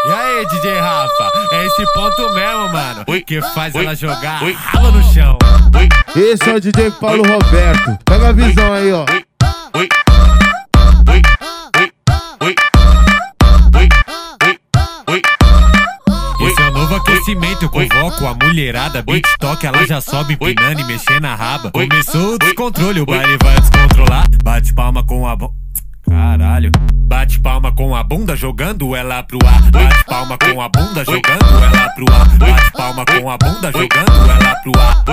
E aí, DJ Rafa, é esse ponto mesmo, mano, que faz ela jogar a raba no chão. Esse é o DJ Paulo Roberto. Pega a visão aí, ó. Esse é o novo aquecimento, eu convoco a mulherada. Beat toque, ela já sobe empinando e mexendo na raba. Começou o descontrole, o baile vai descontrolar. Bate palma com a caralho. Bate palma com a bunda jogando ela pro ar. Bate palma com a bunda jogando ela pro ar. Bate palma com a bunda jogando ela pro ar.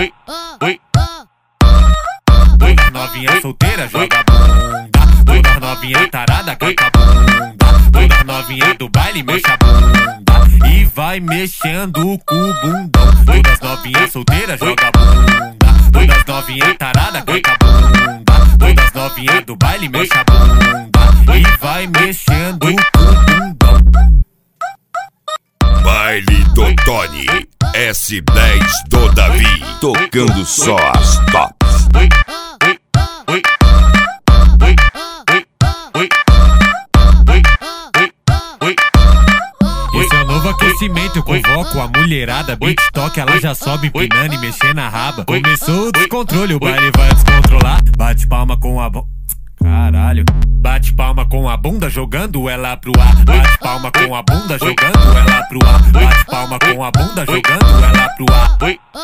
Toda novinha solteira joga bunda. Toda novinha tarada canta a bunda. Toda novinha do baile mexe a bunda e vai mexendo com o bundão. Todas novinhas solteiras joga bunda. Todas novinhas tarada canta a bunda. Todas novinhas do baile mexe a bunda e vai mexendo com o bundão. Baile do Tony, S10 do Davi, tocando só as tops. Esse é o novo aquecimento, eu convoco a mulherada. Beat toque, ela já sobe empinando e mexendo na raba. Começou o descontrole, o baile vai descontrolar. Bate palma com a caralho. Bate palma com a bunda jogando ela pro ar. Bate palma com a bunda jogando ela pro ar. Bate palma com a bunda jogando ela pro ar.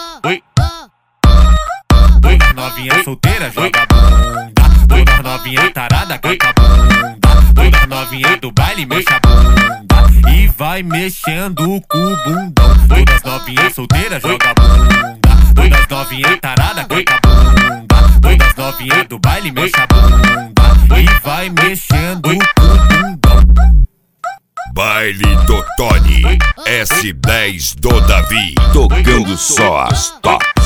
Toda novinha solteira joga bunda. Toda novinha tarada canta a bunda. Toda novinha do baile mexe a bunda e vai mexendo com o bundão. Todas novinhas solteiras joga bunda. Todas novinhas tarada canta a bunda. Todas novinhas do baile mexe a bunda e vai mexendo com o bundão. Baile do Tony, S10 do Davi, tocando só as tops.